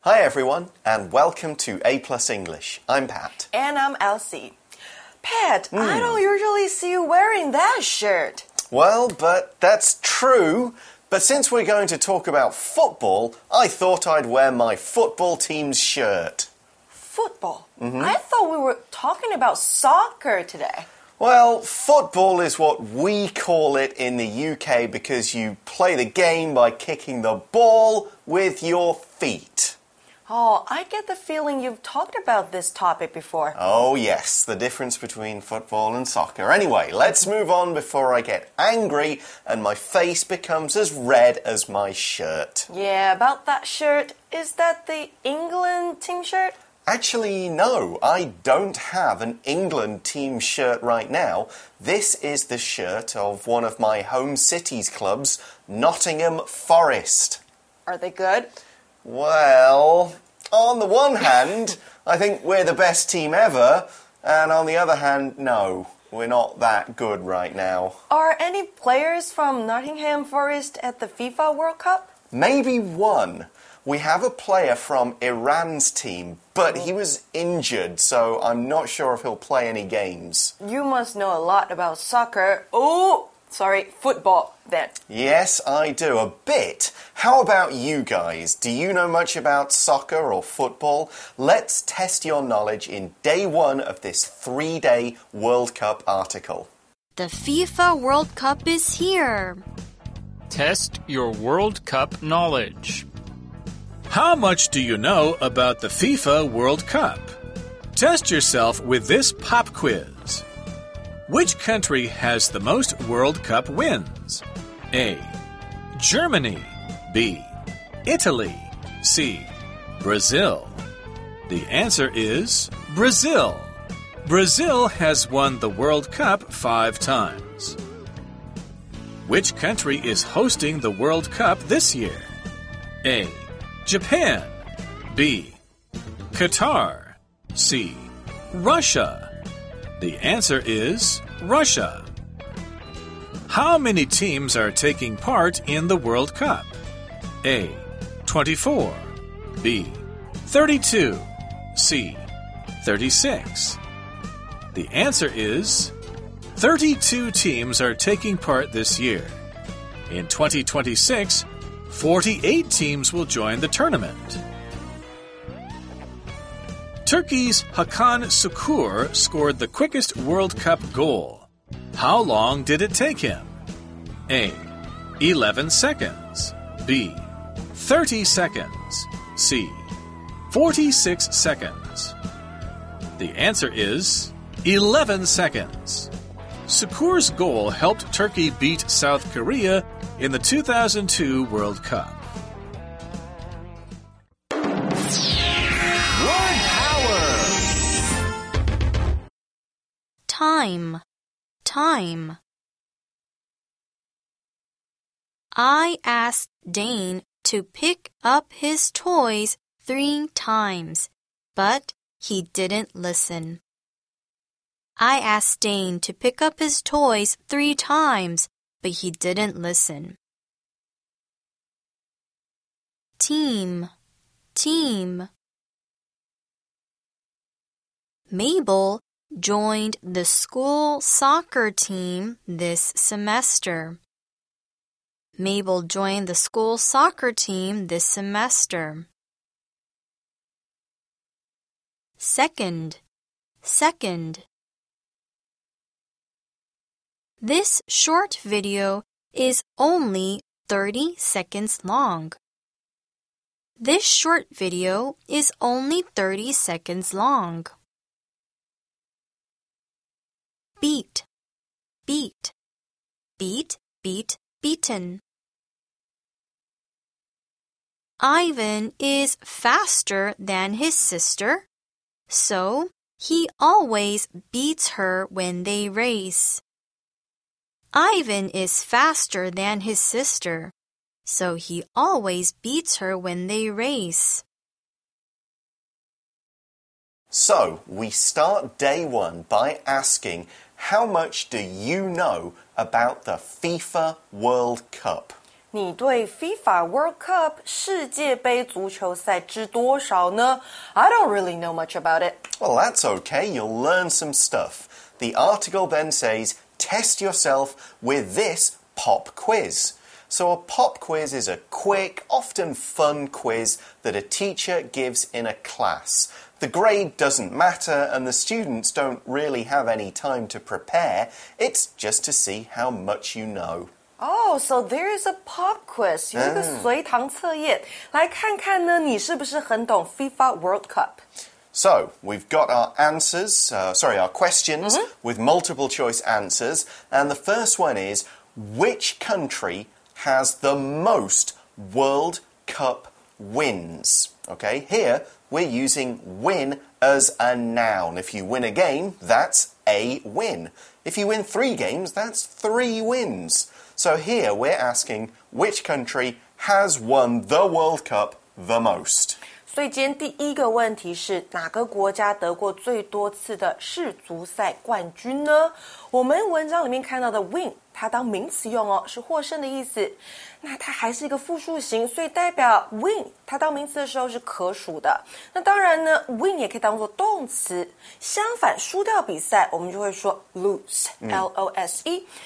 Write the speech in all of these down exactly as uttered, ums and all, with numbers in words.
Hi everyone, and welcome to A Plus English. I'm Pat. And I'm Elsie. Pat, Mm. I don't usually see you wearing that shirt. Well, but that's true. But since we're going to talk about football, I thought I'd wear my football team's shirt. Football? Mm-hmm. I thought we were talking about soccer today. Well, football is what we call it in the U K because you play the game by kicking the ball with your feet. Oh, I get the feeling you've talked about this topic before. Oh, yes, the difference between football and soccer. Anyway, let's move on before I get angry and my face becomes as red as my shirt. Yeah, about that shirt. Is that the England team shirt? Actually, no, I don't have an England team shirt right now. This is the shirt of one of my home city's clubs, Nottingham Forest. Are they good? Well, on the one hand, I think we're the best team ever, and on the other hand, no, we're not that good right now. Are any players from Nottingham Forest at the FIFA World Cup? Maybe one. We have a player from Iran's team, but he was injured, so I'm not sure if he'll play any games. You must know a lot about soccer. Oh, sorry, football then. Yes, I do, a bit. How about you guys? Do you know much about soccer or football? Let's test your knowledge in day one of this three-day World Cup article. The FIFA World Cup is here. Test your World Cup knowledge. How much do you know about the FIFA World Cup? Test yourself with this pop quiz. Which country has the most World Cup wins? A. Germany. B. Italy. C. Brazil. The answer is Brazil. Brazil has won the World Cup five times. Which country is hosting the World Cup this year? A. Japan. B. Qatar. C. Russia. The answer is Russia. How many teams are taking part in the World Cup? A. twenty-four. B. thirty-two. C. thirty-six. The answer is thirty-two teams are taking part this year. In twenty twenty-six, forty-eight teams will join the tournament. Turkey's Hakan Şükür scored the quickest World Cup goal. How long did it take him? A. eleven seconds. B. thirty seconds. C. forty-six seconds. The answer is eleven seconds. Şükür's goal helped Turkey beat South Korea in the two thousand two World Cup. Word power! Time. Time. I asked Dane to pick up his toys three times, but he didn't listen. I asked Dane to pick up his toys three times, but he didn't listen. Team. Team. Mabel joined the school soccer team this semester. Mabel joined the school soccer team this semester. Second. Second. This short video is only thirty seconds long. This short video is only thirty seconds long. Beat. Beat. Beat, beat, beaten. Ivan is faster than his sister, so he always beats her when they race. Ivan is faster than his sister, so he always beats her when they race. So, we start day one by asking, how much do you know about the FIFA World Cup? 你对 FIFA World Cup 世界杯足球赛知多少呢？ I don't really know much about it. Well, that's okay. You'll learn some stuff. The article then says, test yourself with this pop quiz. So a pop quiz is a quick, often fun quiz that a teacher gives in a class. The grade doesn't matter and the students don't really have any time to prepare. It's just to see how much you know. Oh, so there is a pop quiz. 有一个随堂测验，来看看呢，你是不是很懂 FIFA World Cup? So, we've got our answers, uh, sorry, our questions mm-hmm. with multiple choice answers. And the first one is, which country has the most World Cup wins? Okay, here we're using win as a noun. If you win a game, that's a win. If you win three games, that's three wins. So here we're asking which country has won the World Cup the most. 所以今天第一个问题是哪个国家得过最多次的世足赛冠军呢？我们文章里面看到的 win， 它当名词用哦，是获胜的意思。那它还是一个复数形，所以代表 win 它当名词的时候是可数的。那当然呢 win 也可以当作动词。相反，输掉比赛我们就会说 lose， L O S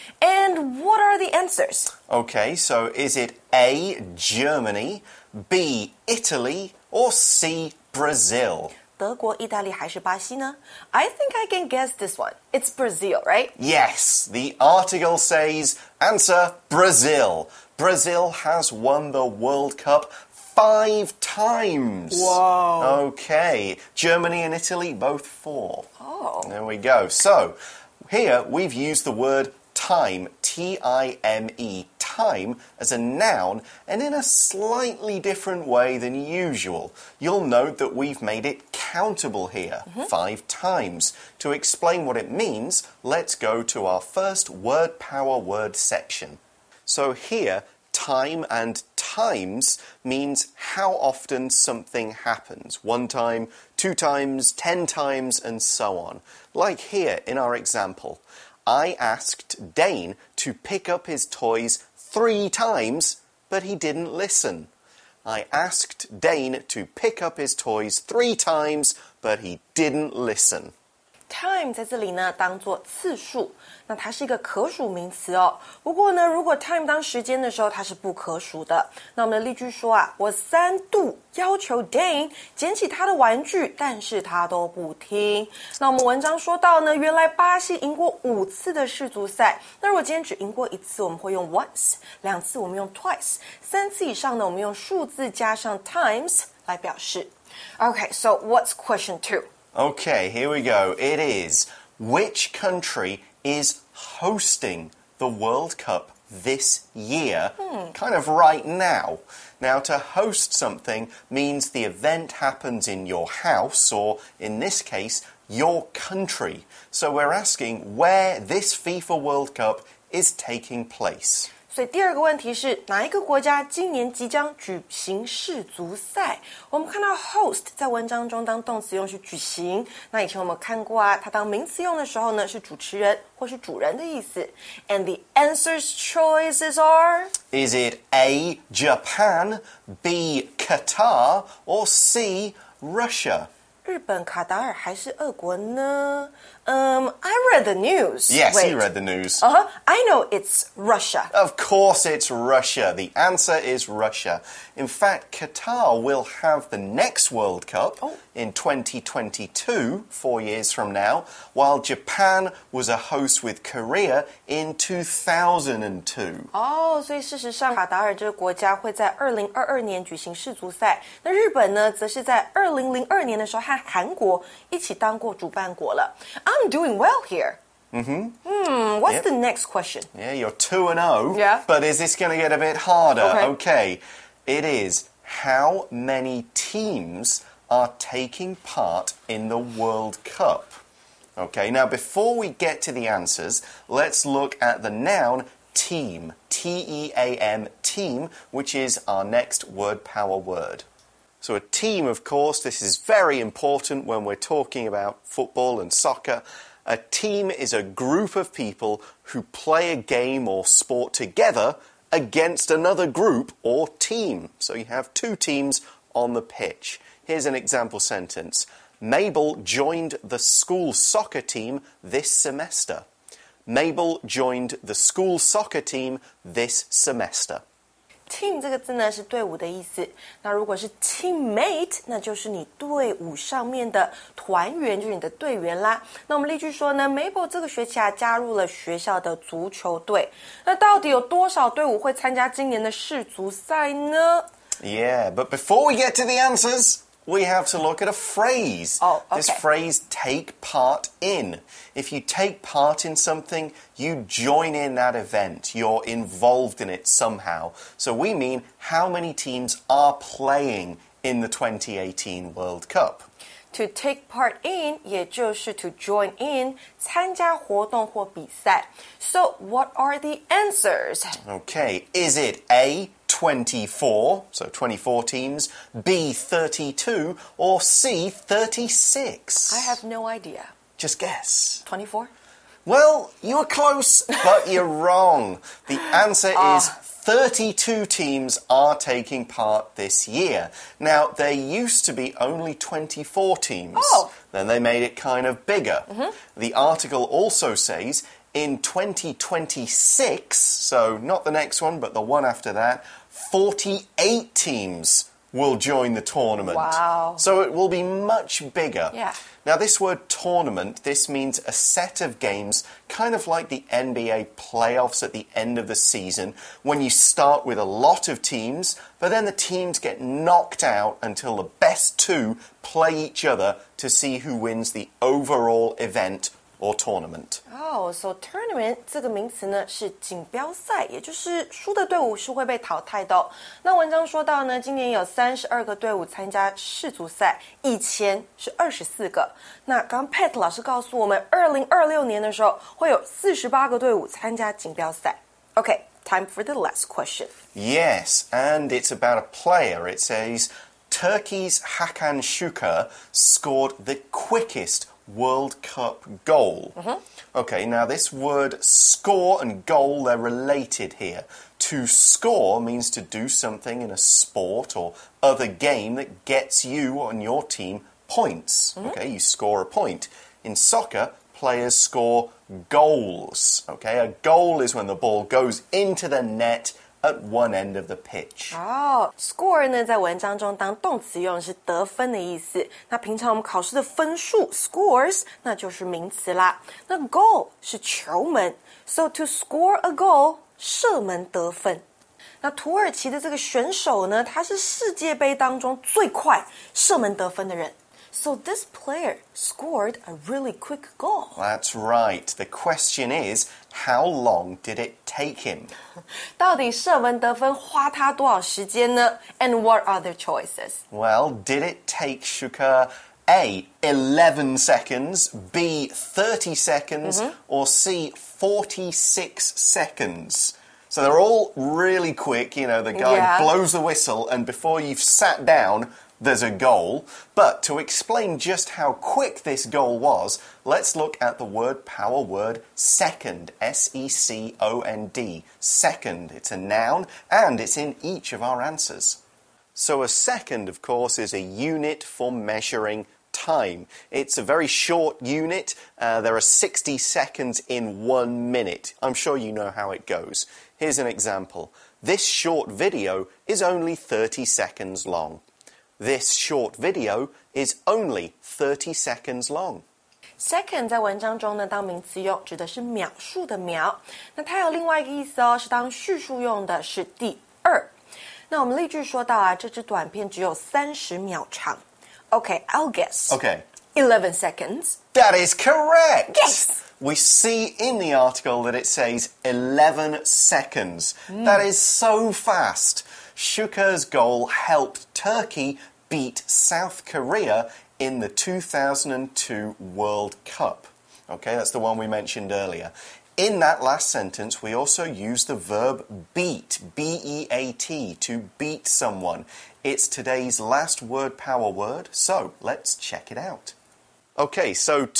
E。And what are the answers? Okay, so is it A, Germany, B, Italy, or C, Brazil? 德国、意大利还是巴西呢？ I think I can guess this one. It's Brazil, right? Yes, the article says answer Brazil. Brazil has won the World Cup five times. Whoa. Okay, Germany and Italy both four. Oh. There we go. So, here we've used the word time, T I M E, time, as a noun, and in a slightly different way than usual. You'll note that we've made it countable here, mm-hmm. five times. To explain what it means, let's go to our first word power word section. So here, time and times means how often something happens. One time, two times, ten times, and so on. Like here in our example. I asked Dane to pick up his toys three times, but he didn't listen. I asked Dane to pick up his toys three times, but he didn't listen. Time 在这里呢当作次数，那它是一个可数名词哦。不过呢，如果 time 当时间的时候，它是不可数的。那我们的例句说啊，我三度要求 Dane 捡起他的玩具，但是他都不听。那我们文章说到呢，原来巴西赢过五次的世足赛。那如果今天只赢过一次，我们会用 once； 两次我们用 twice； 三次以上呢，我们用数字加上 times 来表示。Okay, so what's question two? Okay, here we go. It is, which country is hosting the World Cup this year? Hmm. Kind of right now. Now, to host something means the event happens in your house, or in this case, your country. So we're asking where this FIFA World Cup is taking place. 所以第二个问题是哪一个国家今年即将举行世足赛？我们看到 host 在文章中当动词用是举行，那以前我们看过啊，它当名词用的时候呢是主持人或是主人的意思。And the answers choices are? Is it A, Japan, B, Qatar, or C, Russia? 日本、卡达尔还是俄国呢？Um, I read the news. Yes, Wait. you read the news. Uh-huh. I know it's Russia. Of course it's Russia. The answer is Russia. In fact, Qatar will have the next World Cup oh. in twenty twenty-two, four years from now, while Japan was a host with Korea in two thousand two. 哦，所以事实上，卡达尔这个国家会在二零二二年举行世足赛。那日本呢，则是在二零零二年的时候和韩国一起当过主办国了。I'm doing well here. Mm-hmm. Hmm, what's yep. the next question? Yeah, you're two and oh. Yeah. But is this going to get a bit harder? Okay. Okay. It is. How many teams are taking part in the World Cup? Okay, now before we get to the answers, let's look at the noun team. T E A M, team, which is our next word power word. So a team, of course, this is very important when we're talking about football and soccer. A team is a group of people who play a game or sport together against another group or team. So you have two teams on the pitch. Here's an example sentence. Mabel joined the school soccer team this semester. Mabel joined the school soccer team this semester. Team 这个字呢是队伍的意思，那如果是 teammate， 那就是你队伍上面的团员，就是你的队员啦。那我们例句说呢 ，Mabel 这个学期啊加入了学校的足球队。那到底有多少队伍会参加今年的世足赛呢？ Yeah, but before we get to the answers, we have to look at a phrase. Oh, okay. This phrase, take part in. If you take part in something, you join in that event. You're involved in it somehow. So we mean how many teams are playing in the twenty eighteen World Cup. To take part in 也就是 to join in 参加活动或比赛。So what are the answers? Okay, is it A, twenty-four, so twenty-four teams, B, thirty-two, or C, thirty-six? I have no idea. Just guess. twenty-four? Well, you were close, but you're wrong. The answer Ah. is thirty-two teams are taking part this year. Now, there used to be only twenty-four teams. Oh. Then they made it kind of bigger. Mm-hmm. The article also says in twenty twenty-six, so not the next one, but the one after that, forty-eight teams will join the tournament. Wow. So it will be much bigger. Yeah. Now, this word tournament, this means a set of games, kind of like the N B A playoffs at the end of the season, when you start with a lot of teams, but then the teams get knocked out until the best two play each other to see who wins the overall event or tournament. Oh, so tournament 这个名词呢是锦标赛，也就是输的队伍是会被淘汰的哦。那文章说到呢，今年有三十二个队伍参加世足赛，以前是二十四个。那刚 Pat 老师告诉我们，二零二六年的时候会有四十八个队伍参加锦标赛。Okay, time for the last question. Yes, and it's about a player. It says, Turkey's Hakan Şükür scored the quickest World Cup goal. Mm-hmm. Okay, now this word score and goal, they're related here. To score means to do something in a sport or other game that gets you and your team points. Mm-hmm. Okay, you score a point. In soccer, players score goals. Okay, a goal is when the ball goes into the net at one end of the pitch. 哦、oh, ，score 呢，在文章中当动词用是得分的意思。那平常我们考试的分数 scores 那就是名词啦。那 goal 是球门 ，so to score a goal 射门得分。那土耳其的这个选手呢，他是世界杯当中最快射门得分的人。So this player scored a really quick goal. That's right. The question is, how long did it take him? 到底射门得分花他多少时间呢 ？And what are the choices? Well, did it take Şükür A, eleven seconds, B, thirty seconds, Mm-hmm. or C, forty-six seconds? So they're all really quick. You know, the guy Yeah. blows the whistle, and before you've sat down, there's a goal. But to explain just how quick this goal was, let's look at the word power word second. S E C O N D. Second. It's a noun, and it's in each of our answers. So a second, of course, is a unit for measuring time. It's a very short unit. Uh, there are sixty seconds in one minute. I'm sure you know how it goes. Here's an example. This short video is only thirty seconds long. This short video is only thirty seconds long. Second 在文章中呢当名词用，指的是秒数的秒。那它有另外一个意思哦，是当叙述用的，是第二。那我们例句说到啊，这支短片只有三十秒长。Okay, I'll guess. Okay. eleven seconds. That is correct. Yes. We see in the article that it says eleven seconds. That is so fast. Şükür's goal helped Turkey beat South Korea in the two thousand two World Cup. Okay, that's the one we mentioned earlier. In that last sentence, we also use the verb beat, B E A T, to beat someone. It's today's last word power word, so let's check it out. Okay, so to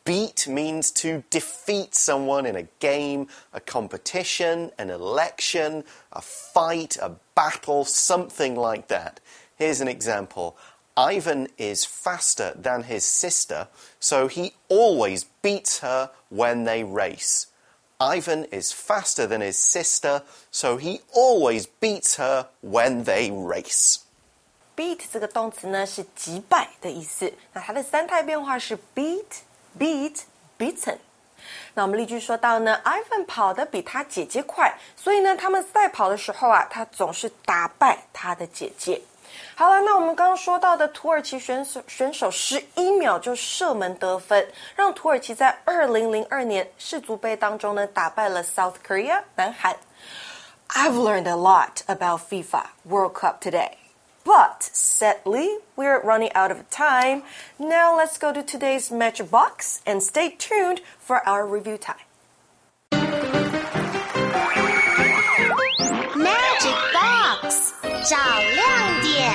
Beat means to defeat someone in a game, a competition, an election, a fight, a battle, something like that. Here's an example. Ivan is faster than his sister, so he always beats her when they race. Ivan is faster than his sister, so he always beats her when they race. Beat 这个动词呢是击败的意思，那它的三态变化是 beat、beat、beaten。那我们例句说到呢 ，Ivan 跑得比他姐姐快，所以呢，他们赛跑的时候啊，他总是打败他的姐姐。好了，那我们刚刚说到的土耳其选手选手十一秒就射门得分，让土耳其在二零零二年世足杯当中呢打败了 South Korea 南韩。I've learned a lot about FIFA World Cup today. But sadly, we're running out of time. Now let's go to today's match box and stay tuned for our review time. Magic Box 找亮点。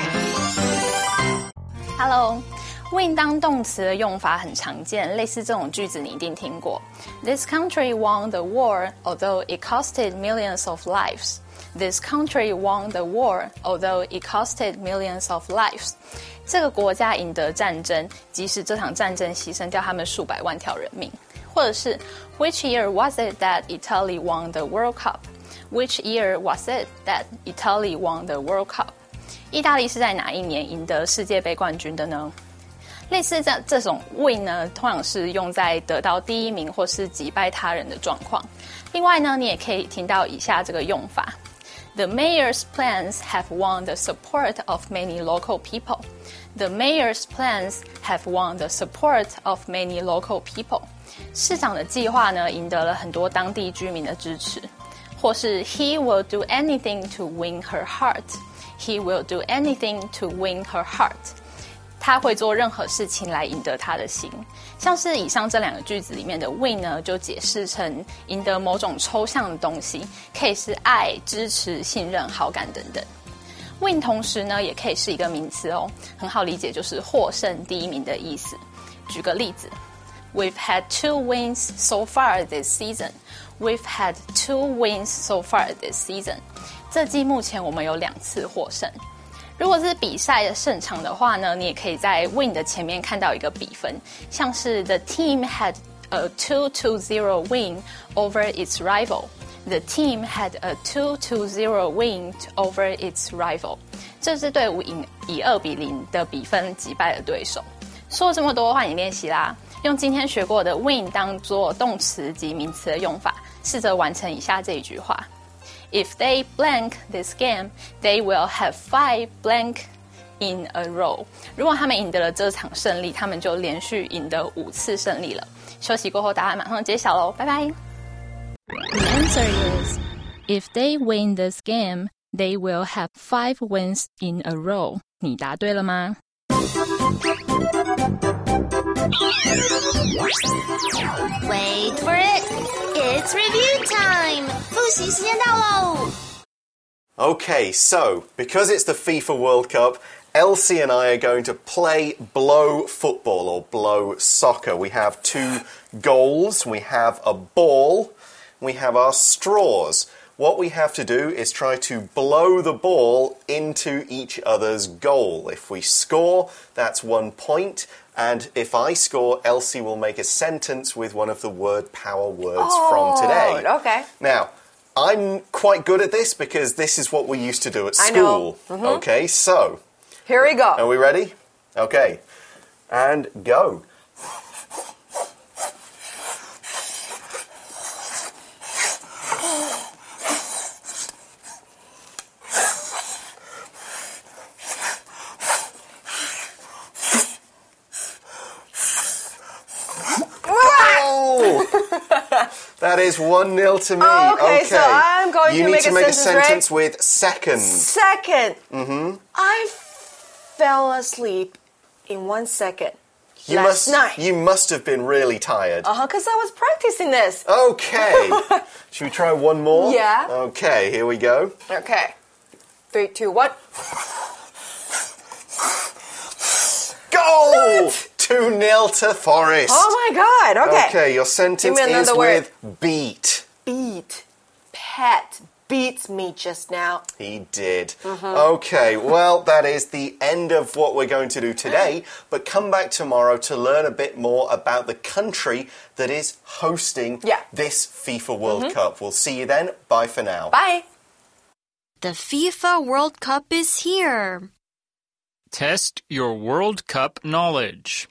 Hello. Win 当动词的用法很常见，类似这种句子你一定听过。This country won the war, although it costed millions of lives. This country won the war, although it costed millions of lives. 这个国家赢得战争，即使这场战争牺牲掉他们数百万条人命。或者是 Which year was it that Italy won the World Cup? Which year was it that Italy won the World Cup? 意大利是在哪一年赢得世界杯冠军的呢？类似这这种 win 呢，通常是用在得到第一名或是击败他人的状况。另外呢，你也可以听到以下这个用法。The mayor's plans have won the support of many local people. The mayor's plans have won the support of many local people. 市长的计划呢，赢得了很多当地居民的支持。或是 He will do anything to win her heart. He will do anything to win her heart. 他会做任何事情来赢得他的心。像是以上这两个句子里面的 win 呢，就解释成赢得某种抽象的东西，可以是爱、支持、信任、好感等等。win 同时呢，也可以是一个名词哦，很好理解，就是获胜、第一名的意思。举个例子 ，We've had two wins so far this season. We've had two wins so far this season. 这季目前我们有两次获胜。如果是比赛的胜场的话呢，你也可以在 win 的前面看到一个比分，像是 The team had a two to zero win over its rival. The team had a two to zero win over its rival. 这支队伍以以二比零的比分击败了对手。说了这么多，换你练习啦，用今天学过的 win 当做动词及名词的用法，试着完成以下这一句话。If they blank this game, they will have five blank in a row. 如果他们赢得了这场胜利，他们就连续赢得五次胜利了。休息过后，答案马上揭晓喽，拜拜。The answer is, if they win this game, they will have five wins in a row. 你答对了吗 ？Wait for it. It's review time. 复习时间到喽。 Okay, so because it's the FIFA World Cup, Elsie and I are going to play blow football or blow soccer. We have two goals, we have a ball, we have our straws. What we have to do is try to blow the ball into each other's goal. If we score, that's one point. And if I score, Elsie will make a sentence with one of the word power words oh, from today. Okay. Now, I'm quite good at this because this is what we used to do at school. I know. Mm-hmm. Okay, so. Here we go. Are we ready? Okay. And go. That is one nil to me. Oh, okay, okay, so I'm going you to make make to make a sentence, sentence right? with second. Second. Mm-hmm. I fell asleep in one second You last must, night. You must have been really tired. Uh-huh, because I was practicing this. Okay. Should we try one more? Yeah. Okay, here we go. Okay. Three, two, one. Goal! What? two nil to Forest. Oh my God. Okay. Okay, your sentence Give me is another word. with beat. Beat. Pat beats me just now. He did. Okay, well, that is the end of what we're going to do today. But come back tomorrow to learn a bit more about the country that is hosting Yeah. this FIFA World Cup. We'll see you then. Bye for now. Bye. The FIFA World Cup is here. Test your World Cup knowledge.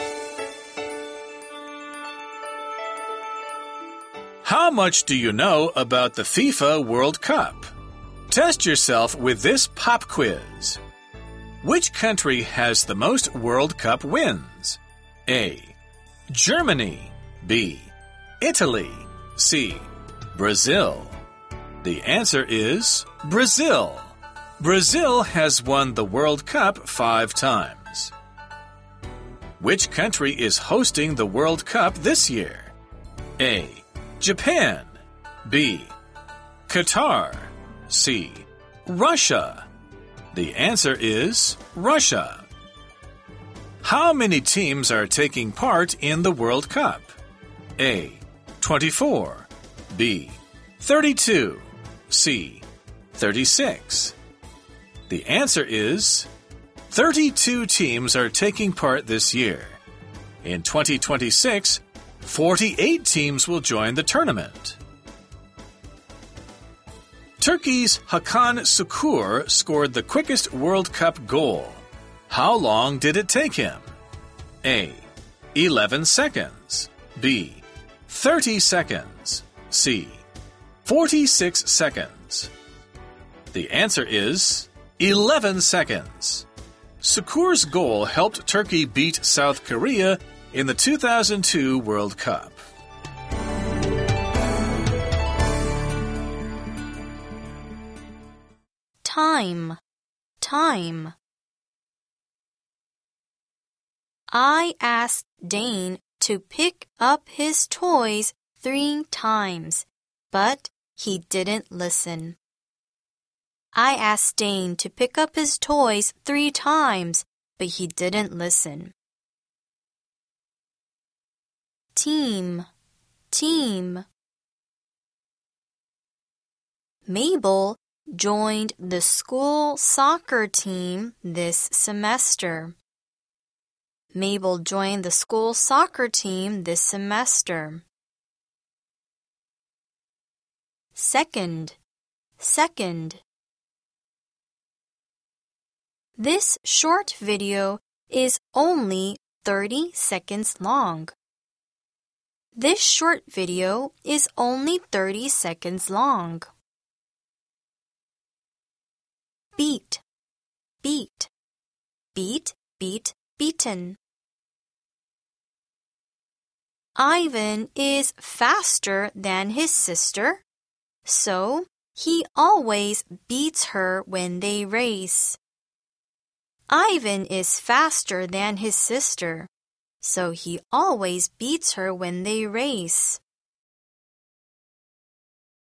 How much do you know about the FIFA World Cup? Test yourself with this pop quiz. Which country has the most World Cup wins? A. Germany. B. Italy. C. Brazil. The answer is Brazil. Brazil has won the World Cup five times. Which country is hosting the World Cup this year? A. Japan. B. Qatar. C. Russia. The answer is Russia. How many teams are taking part in the World Cup? A. twenty-four. B. thirty-two. C. thirty-six. The answer is thirty-two teams are taking part this year. In twenty twenty-six, forty-eight teams will join the tournament. Turkey's Hakan Şükür scored the quickest World Cup goal. How long did it take him? A. eleven seconds. B. thirty seconds. C. forty-six seconds. The answer is eleven seconds. Şükür's goal helped Turkey beat South Korea in the two thousand two World Cup. Time. Time. I asked Dane to pick up his toys three times, but he didn't listen. I asked Dane to pick up his toys three times, but he didn't listen. Team. Team. Mabel joined the school soccer team this semester. Mabel joined the school soccer team this semester. Second. Second. This short video is only thirty seconds long. This short video is only thirty seconds long. Beat. Beat. Beat, beat, beaten. Ivan is faster than his sister, so he always beats her when they race. Ivan is faster than his sister, so he always beats her when they race.